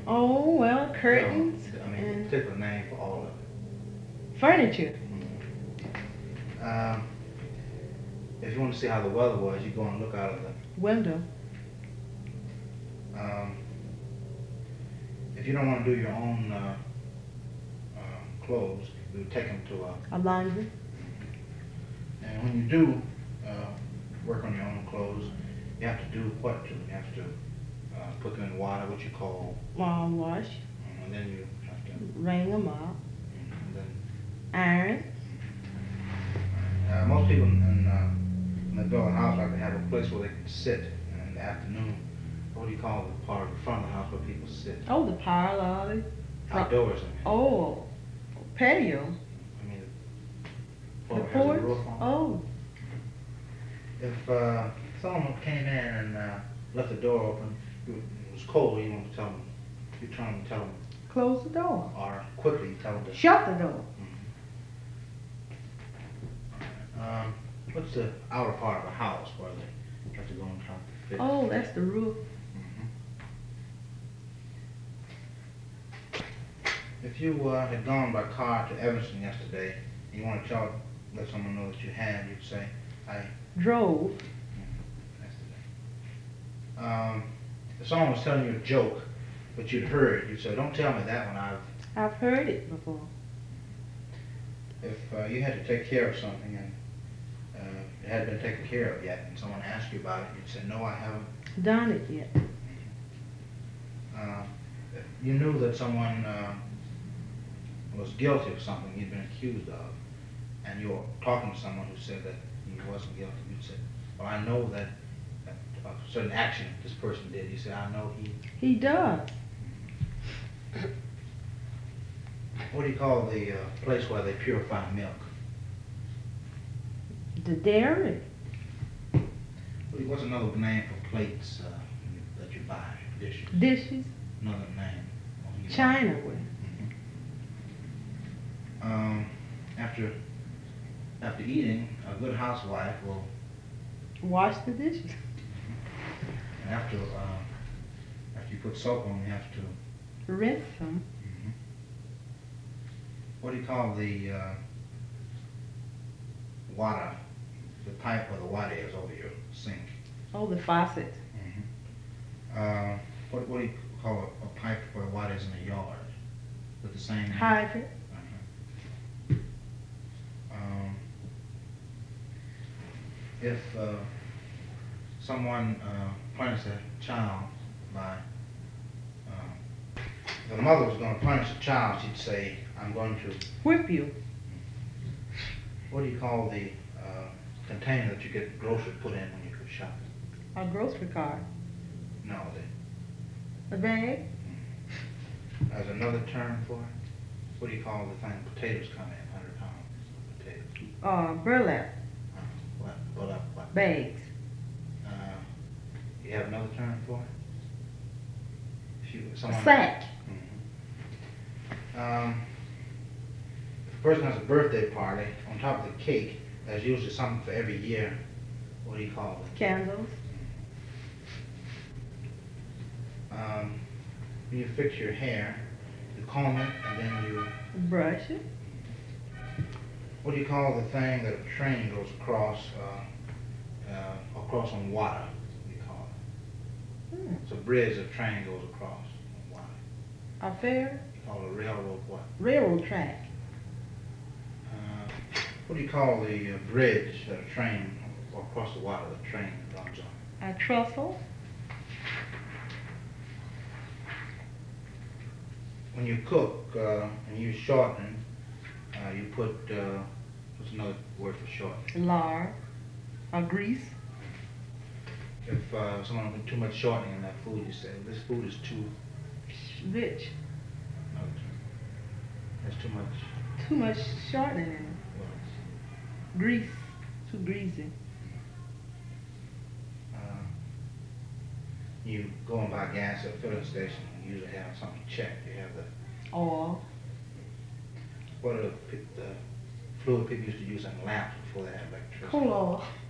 Oh, well, curtains I mean, a and particular name for all of it. furniture. Um, if you want to see how the weather was, you go and look out of Window. the. If you don't want to do your own clothes, you take them to A laundry. and when you do uh, work on your own clothes, you have to do what to? You have to put them in water, what you call, Wash. and then you have to, Wring them up. and then Iron. most people when they build a house like to have a place where they can sit in the afternoon. What do you call the part of the front of the house where people sit? Oh, the parlor. Outdoors, I mean. Oh, patio. I mean, The has a porch. roof on it. Oh, If someone came in and left the door open, it was cold, you want to tell them, you're trying to tell them, close the door. or quickly tell them to. Shut the door. What's the outer part of a house where they have to go and try to fit? Oh, that's the roof. If you had gone by car to Evanston yesterday, and you want to let someone know that you had, you'd say, I. Drove. Yesterday. If someone was telling you a joke, but you'd heard, you'd say, don't tell me that one, I've heard it before. If you had to take care of something and it hadn't been taken care of yet, and someone asked you about it, you'd say, no, I haven't done it yet. If you knew that someone was guilty of something you'd been accused of, and you were talking to someone who said that he wasn't guilty, you'd say, well, I know that a certain action this person did. You say, I know He does. What do you call the place where they purify milk? The dairy. What's another name for plates that you buy? Dishes. Dishes. Another name. Chinaware. After eating, a good housewife will wash the dishes. And after you put soap on, you have to rinse them. What do you call the water, the pipe where the water is over your sink? Oh, the faucet. What do you call a pipe where water is in the yard? With the same name? Hydrant. If someone punished a child by, if the mother was going to punish a child, she'd say, I'm going to whip you. What do you call the container that you get groceries put in when you go shopping? A grocery cart. No, a bag. There's another term for it. What do you call the thing potatoes come in, 100 pounds of potatoes? Burlap. What? Bags. You have another term for it? A sack. If a person has a birthday party, on top of the cake, there's usually something for every year. What do you call it? Candles. When you fix your hair, you comb it and then you brush it. What do you call the thing that a train goes across on water? What do you call it? It's a bridge that a train goes across on water. A ferry? You call it a railroad what? Railroad track. What do you call the bridge that a train, or across the water the train runs on? A trestle. When you cook and you shorten, you put, what's another word for shorten? Lard. Or grease. If someone put too much shortening in that food, you say, this food is too rich. There's too much. Too much shortening in it. Grease. Too greasy. You go and buy gas at a filling station, you usually have something checked. You have the oil. What are the fluid people used to use in lamps before they had electricity? Coal oil.